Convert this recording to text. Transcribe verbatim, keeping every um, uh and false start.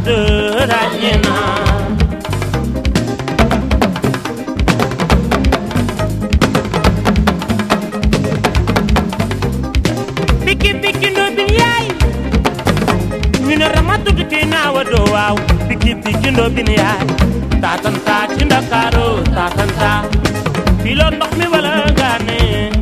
de ràññina biki biki no bin yaay ñu ne ramatu dikki naawa doo waaw biki biki no bin yaay taatan taa ci Ndakaaru taatan taa fii la ndox mi wala gaane